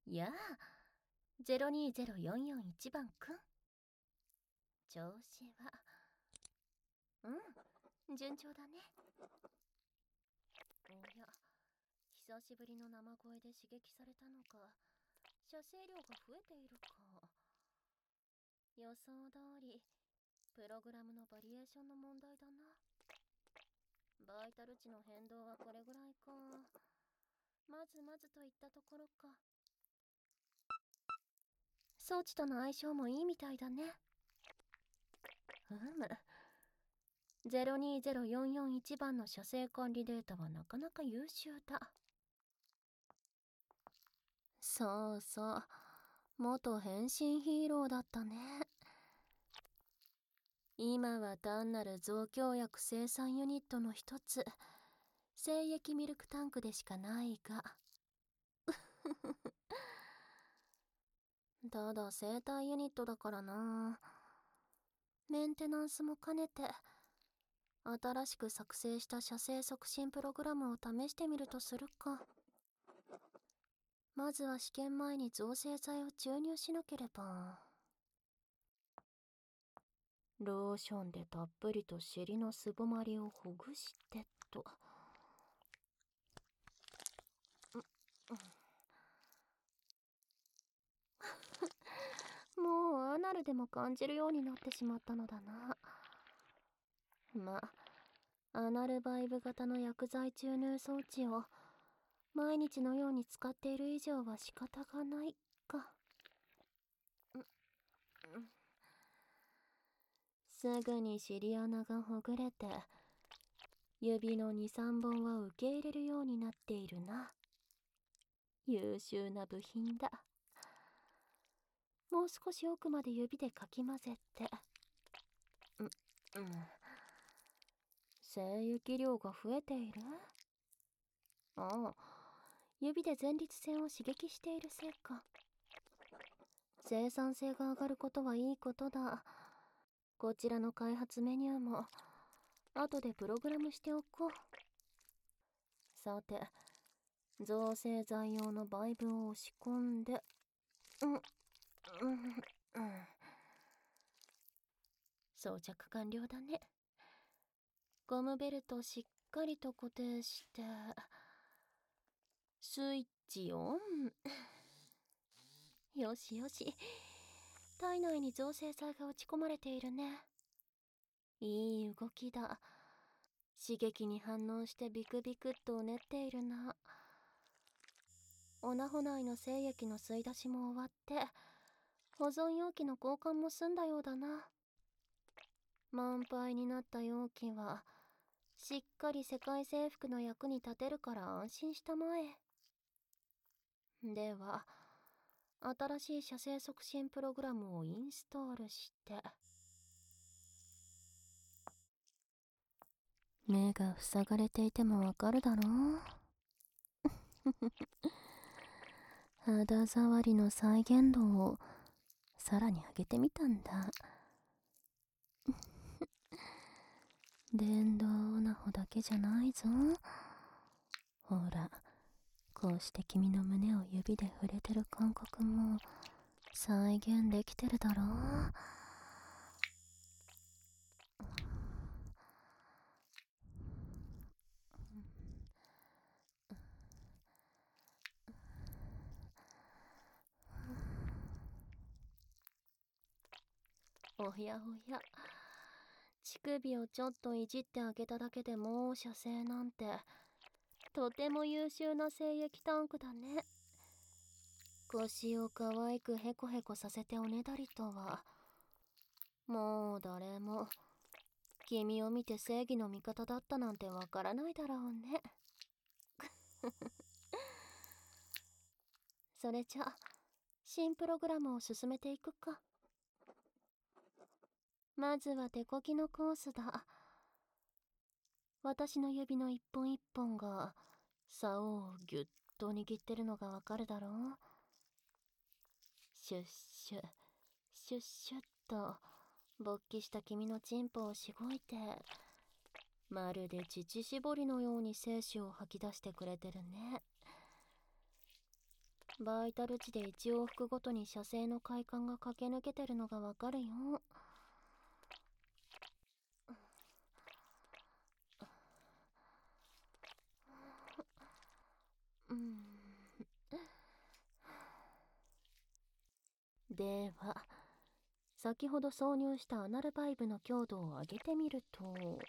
やあ、020441番くん。調子は、順調だね。おや、久しぶりの生声で刺激されたのか、射精量が増えているか。予想通り、プログラムのバリエーションの問題だな。バイタル値の変動はこれぐらいか。まずまずといったところか。装置との相性もいいみたいだね。020441番の射精管理データはなかなか優秀だ。そうそう、元変身ヒーローだったね。今は単なる増強薬生産ユニットの一つ、精液ミルクタンクでしかないが。ただ生体ユニットだからな。メンテナンスも兼ねて新しく作成した射精促進プログラムを試してみるとするか。まずは試験前に造成剤を注入しなければ。ローションでたっぷりと尻のすぼまりをほぐしてと。もうアナルでも感じるようになってしまったのだな。ま、アナルバイブ型の薬剤注入装置を毎日のように使っている以上は仕方がないか。すぐに尻穴がほぐれて、指の2、3本は受け入れるようになっているな。優秀な部品だ。もう少し奥まで指でかき混ぜて。精液量が増えている？ああ、指で前立腺を刺激しているせいか。生産性が上がることはいいことだ。こちらの開発メニューも後でプログラムしておこう。さて、造成剤用のバイブを押し込んで、装着完了だね。ゴムベルトしっかりと固定して、スイッチオン。よしよし、体内に造成剤が打ち込まれているね。いい動きだ。刺激に反応してビクビクっとうねっているな。オナホ内の精液の吸い出しも終わって、保存容器の交換も済んだようだな。満杯になった容器はしっかり世界征服の役に立てるから安心したまえ。では、新しい射精促進プログラムをインストールして。目が塞がれていてもわかるだろう。肌触りの再現度をさらに上げてみたんだ。電動オナホだけじゃないぞ。ほら、こうして君の胸を指で触れてる感覚も再現できてるだろう。おやおや、乳首をちょっといじってあげただけでもう射精なんて、とても優秀な精液タンクだね。腰を可愛くヘコヘコさせておねだりとは、もう誰も君を見て正義の味方だったなんてわからないだろうね。それじゃ、新プログラムを進めていくか。まずは手こぎのコースだ。私の指の一本一本が竿をぎゅっと握ってるのがわかるだろう。シュッシュシュッシュッと勃起した君のチンポをしごいて、まるで乳搾りのように精子を吐き出してくれてるね。 バイタル値で1往復ごとに射精の快感が駆け抜けてるのがわかるよ。では、先ほど挿入したアナルバイブの強度を上げてみると、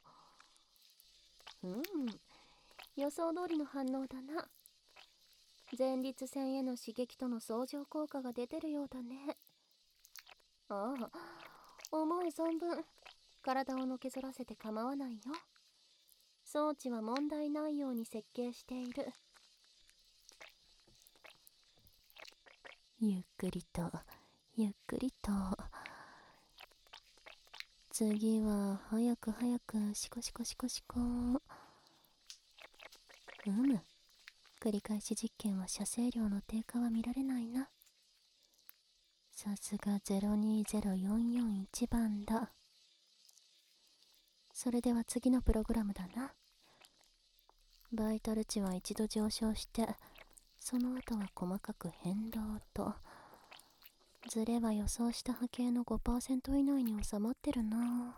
予想通りの反応だな。前立腺への刺激との相乗効果が出てるようだね。ああ、思う存分体をのけぞらせて構わないよ。装置は問題ないように設計している。ゆっくりとゆっくりと。次は早く早くシコシコシコシコ。繰り返し実験は射精量の低下は見られないな。さすが020441番だ。それでは次のプログラムだな。バイタル値は一度上昇して、その後は細かく変動と。ズレは予想した波形の 5% 以内に収まってるな。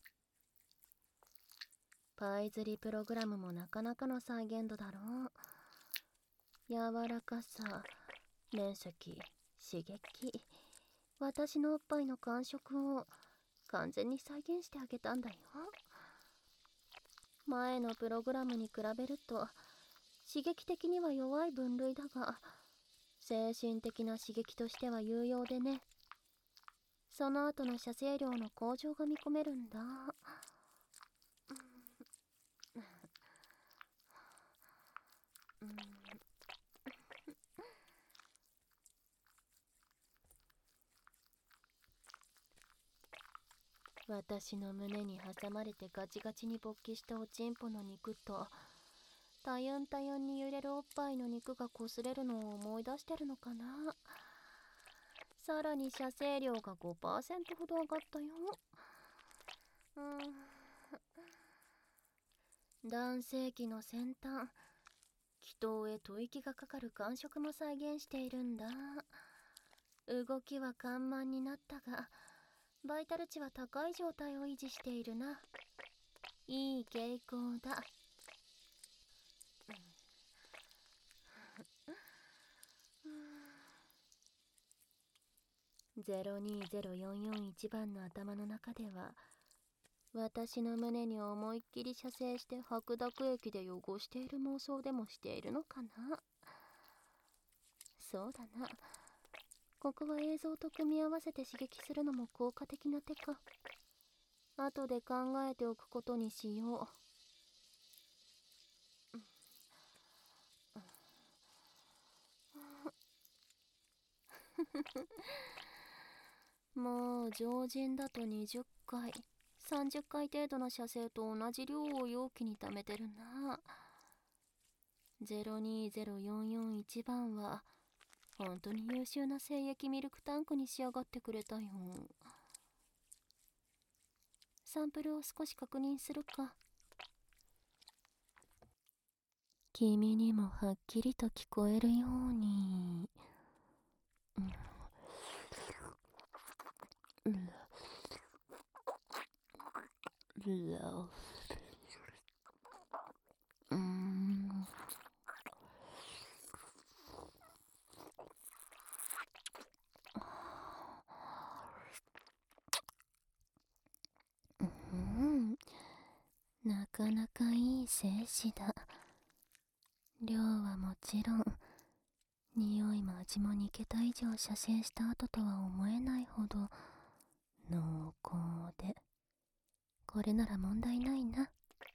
パイズリプログラムもなかなかの再現度だろう。柔らかさ、面積、刺激、私のおっぱいの感触を完全に再現してあげたんだよ。前のプログラムに比べると刺激的には弱い分類だが、精神的な刺激としては有用でね。その後の射精量の向上が見込めるんだ。私の胸に挟まれてガチガチに勃起したおちんぽの肉と、たゆんたゆんに揺れるおっぱいの肉が擦れるのを思い出してるのかな。さらに射精量が 5% ほど上がったよ。男性器の先端、気筒へ吐息がかかる感触も再現しているんだ。動きは緩慢になったが、バイタル値は高い状態を維持しているな。いい傾向だ。020441番の頭の中では、私の胸に思いっきり射精して白濁液で汚している妄想でもしているのかな。そうだな。ここは映像と組み合わせて刺激するのも効果的な手か。後で考えておくことにしよう。もう常人だと20回、30回程度の射精と同じ量を容器に溜めてるな。020441番は本当に優秀な精液ミルクタンクに仕上がってくれたよ。サンプルを少し確認するか。君にもはっきりと聞こえるように。なかなかいい精子だ。量はもちろん、匂いも味も2桁以上射精した後とは思えないほど濃厚で、これなら問題ないな。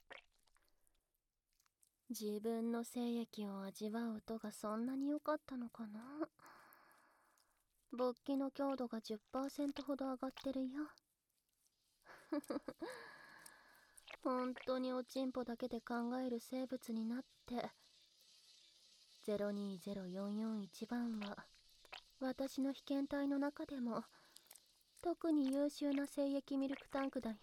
自分の精液を味わう音がそんなに良かったのかな。勃起の強度が 10% ほど上がってるよ。本当におちんぽだけで考える生物になって。020441番は私の被験体の中でも特に優秀な精液ミルクタンクだよ。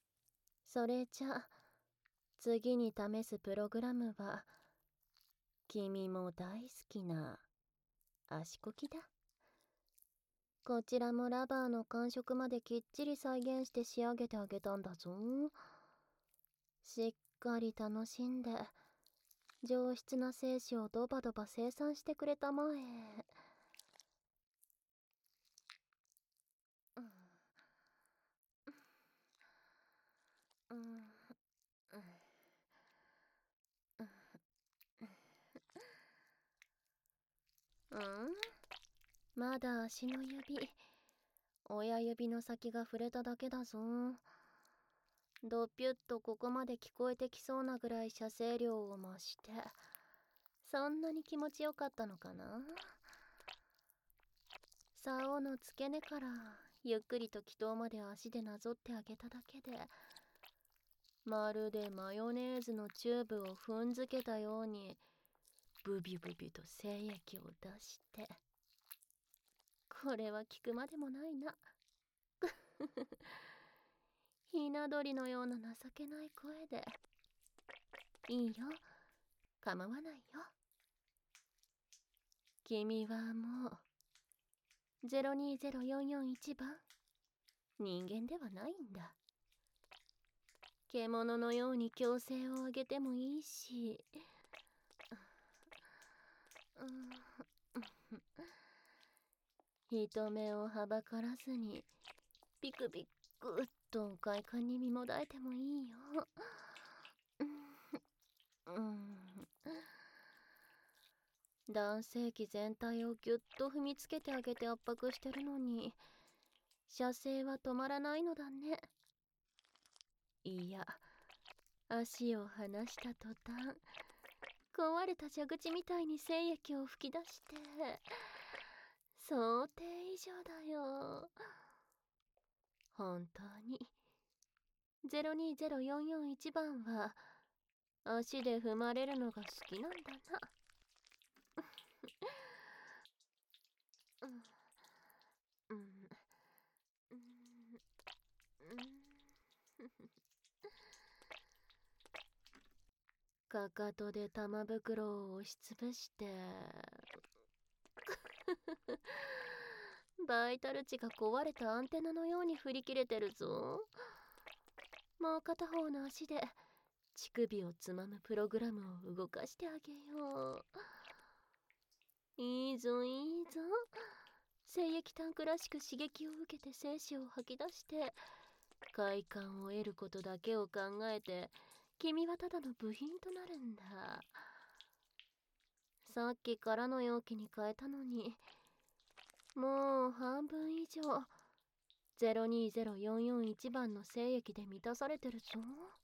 それじゃ次に試すプログラムは、 君も大好きな足こきだ。こちらもラバーの感触まできっちり再現して仕上げてあげたんだぞ。しっかり楽しんで上質な精子をドバドバ生産してくれたまえ。まだ足の指、親指の先が触れただけだぞ。ドピュッとここまで聞こえてきそうなぐらい射精量を増して、そんなに気持ちよかったのかな。竿の付け根からゆっくりと気筒まで足でなぞってあげただけで、まるでマヨネーズのチューブを踏んづけたようにブビブビと精液を出して、これは聞くまでもないな。ひな鳥のような情けない声で。いいよ、構わないよ。君はもう020441番人間ではないんだ。獣のように強勢を上げてもいいし、人目をはばからずにビクビクっと快感に身もだえてもいいよ。男性器全体をぎゅっと踏みつけてあげて圧迫してるのに射精は止まらないのだね。いや、足を離した途端、壊れた蛇口みたいに精液を吹き出して、想定以上だよ。本当に020441番は足で踏まれるのが好きなんだな。かかとで玉袋を押しつぶしてバイタル値が壊れたアンテナのように振り切れてるぞ。もう片方の足で乳首をつまむプログラムを動かしてあげよう。いいぞいいぞ。精液タンクらしく刺激を受けて精子を吐き出して快感を得ることだけを考えて、君はただの部品となるんだ。さっきからの容器に変えたのに、もう半分以上020441番の精液で満たされてるぞ。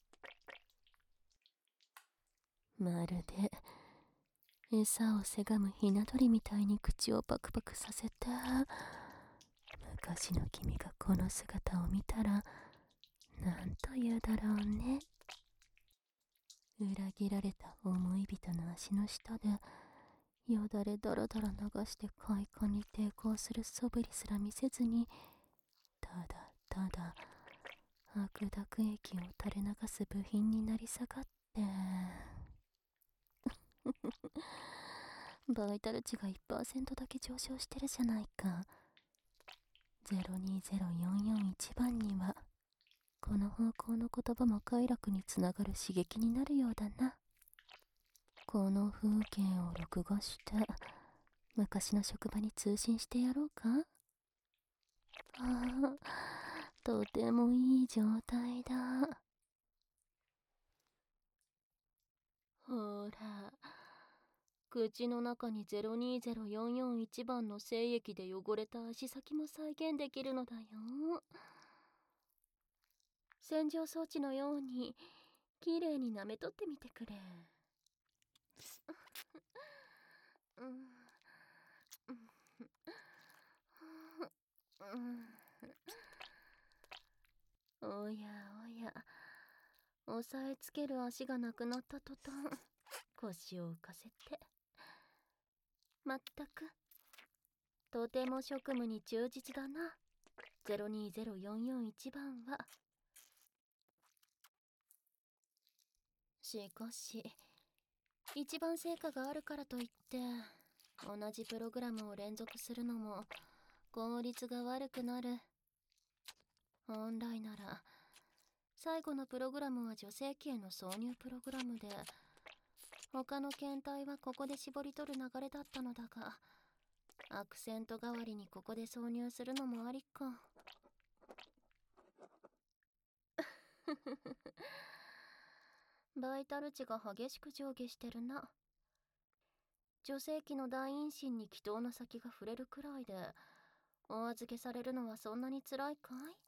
まるで餌をせがむひな鳥みたいに口をパクパクさせて、昔の君がこの姿を見たらなんと言うだろうね。裏切られた思い人の足の下でよだれだらだら流して快感に抵抗する素振りすら見せずに、ただただ悪濁液を垂れ流す部品になり下がってバイタル値が 1% だけ上昇してるじゃないか。020441番にはこの方向の言葉も快楽につながる刺激になるようだな。この風景を録画して昔の職場に通信してやろうか。ああ、とてもいい状態だ。ほら、口の中に020441番の精液で汚れた足先も再現できるのだよ。洗浄装置のようにきれいに舐めとってみてくれ。おやおや、押さえつける足がなくなった途端腰を浮かせて。まったくとても職務に忠実だな、020441番は。しかし一番成果があるからといって同じプログラムを連続するのも効率が悪くなる。本来なら最後のプログラムは女性器への挿入プログラムで、他の検体はここで絞り取る流れだったのだが、アクセント代わりにここで挿入するのもありか。バイタル値が激しく上下してるな。女性器の大陰唇に気筒の先が触れるくらいでお預けされるのはそんなにつらいかい？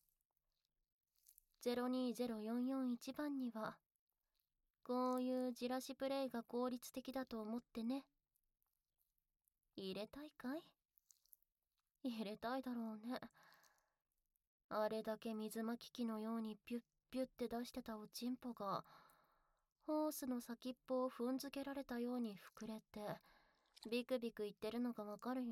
020441 番にはこういうじらしプレイが効率的だと思ってね。入れたいかい？入れたいだろうね。あれだけ水巻き機のようにピュッピュッって出してたおちんぽがホースの先っぽを踏んづけられたように膨れてビクビク言ってるのがわかるよ。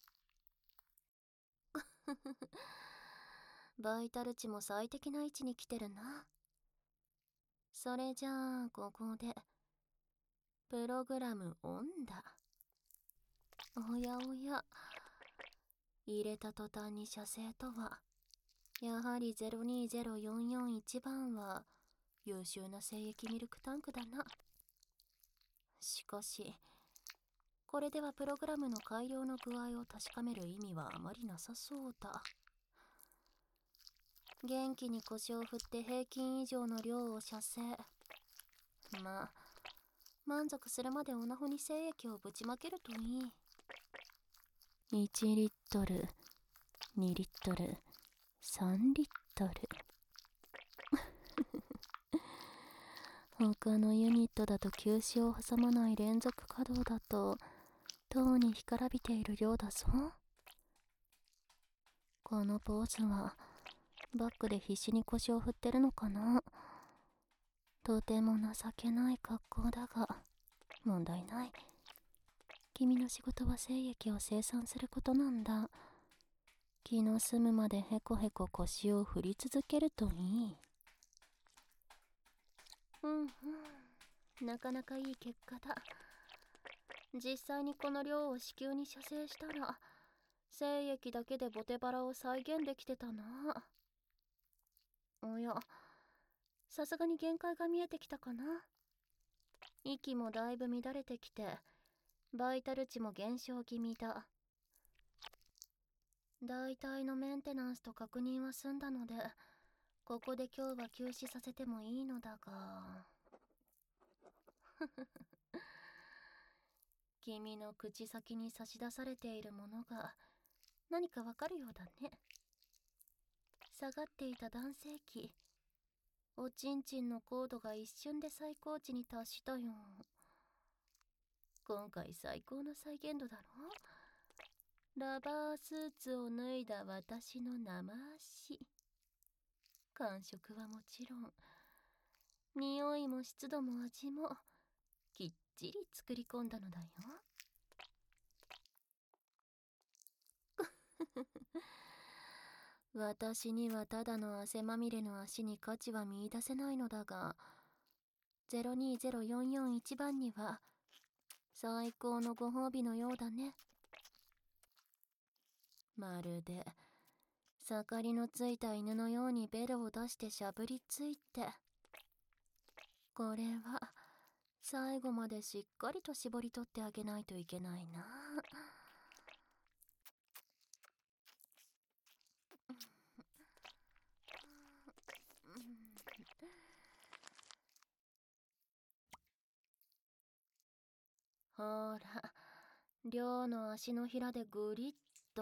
バイタル値も最適な位置に来てるな。それじゃあここでプログラムオンだ。おやおや、入れた途端に射精とは。やはり020441番は優秀な精液ミルクタンクだな。しかしこれではプログラムの改良の具合を確かめる意味はあまりなさそうだ。元気に腰を振って平均以上の量を射精。まあ満足するまでオナホに精液をぶちまけるといい。1リットル、2リットル、3リットル。他のユニットだと休止を挟まない連続稼働だととうに干からびている量だぞ。このポーズはバックで必死に腰を振ってるのかな。とても情けない格好だが問題ない。君の仕事は精液を生産することなんだ。気の済むまでへこへこ腰を振り続けるといい。なかなかいい結果だ。実際にこの量を子宮に射精したら精液だけでボテバラを再現できてたな。おや、さすがに限界が見えてきたかな。息もだいぶ乱れてきてバイタル値も減少気味だ。大体のメンテナンスと確認は済んだのでここで今日は休止させてもいいのだが君の口先に差し出されているものが何かわかるようだね。下がっていた男性器、おちんちんの高度が一瞬で最高値に達したよ。今回最高の再現度だろ。ラバースーツを脱いだ私の生足。感触はもちろん匂いも湿度も味もきっちり作り込んだのだよ。私にはただの汗まみれの足に価値は見出せないのだが、020441番には最高のご褒美のようだね。まるで盛りのついた犬のようにベロを出してしゃぶりついて、これは最後までしっかりと絞り取ってあげないといけないな。ほら、両の足のひらでグリッと。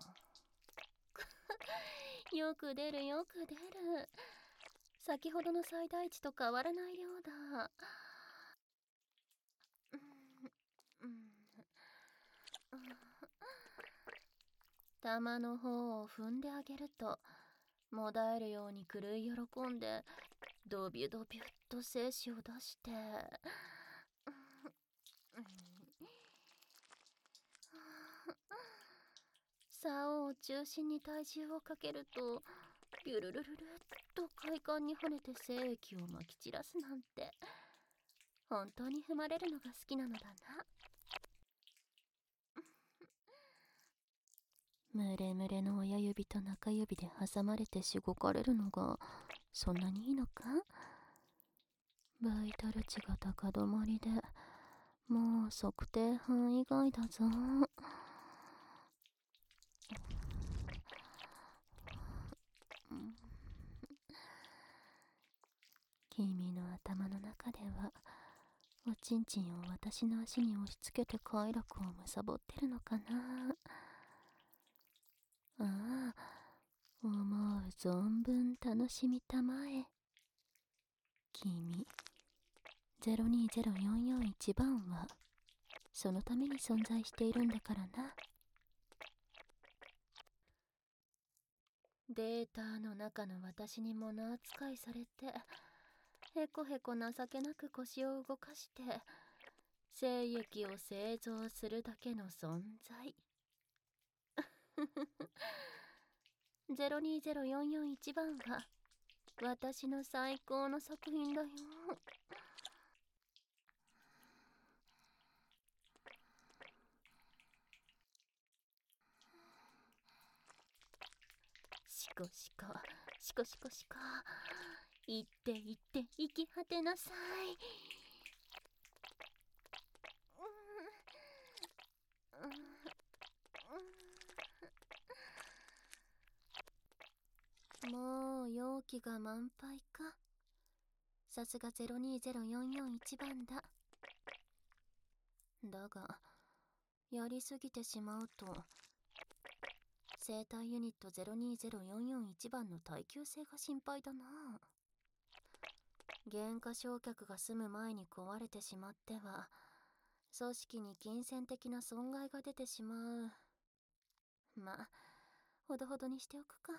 よく出るよく出る。先ほどの最大値と変わらない量だ。玉の方を踏んであげるともだえるように狂い喜んでドビュドビュッと精子を出して竿を中心に体重をかけるとビュルルルルっと快感に跳ねて精液をまき散らすなんて本当に踏まれるのが好きなのだな。ムレムレの親指と中指で挟まれてしごかれるのがそんなにいいのか？バイタル値が高止まりで、もう測定範囲外だぞ。君の頭の中ではおちんちんを私の足に押し付けて快楽を貪ってるのかな。ああ、思う存分楽しみたまえ。君、020441番はそのために存在しているんだからな。データの中の私に物扱いされて、へこへこ情けなく腰を動かして精液を製造するだけの存在。020441番は私の最高の作品だよ。しこしこしこしこしこ、行って行って行き果てなさい。もう容器が満杯か。さすが020441番だ。だがやりすぎてしまうと生体ユニット020441番の耐久性が心配だな。減価償却が済む前に壊れてしまっては組織に金銭的な損害が出てしまう。まあほどほどにしておくか。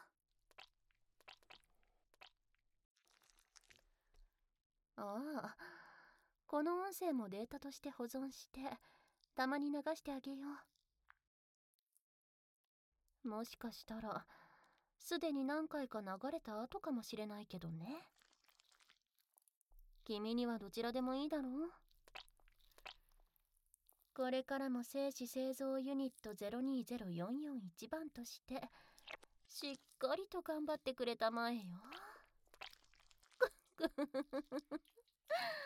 ああ、この音声もデータとして保存してたまに流してあげよう。もしかしたらすでに何回か流れた後かもしれないけどね。君にはどちらでもいいだろう。これからも精子製造ユニット020441番としてしっかりと頑張ってくれたまえよ。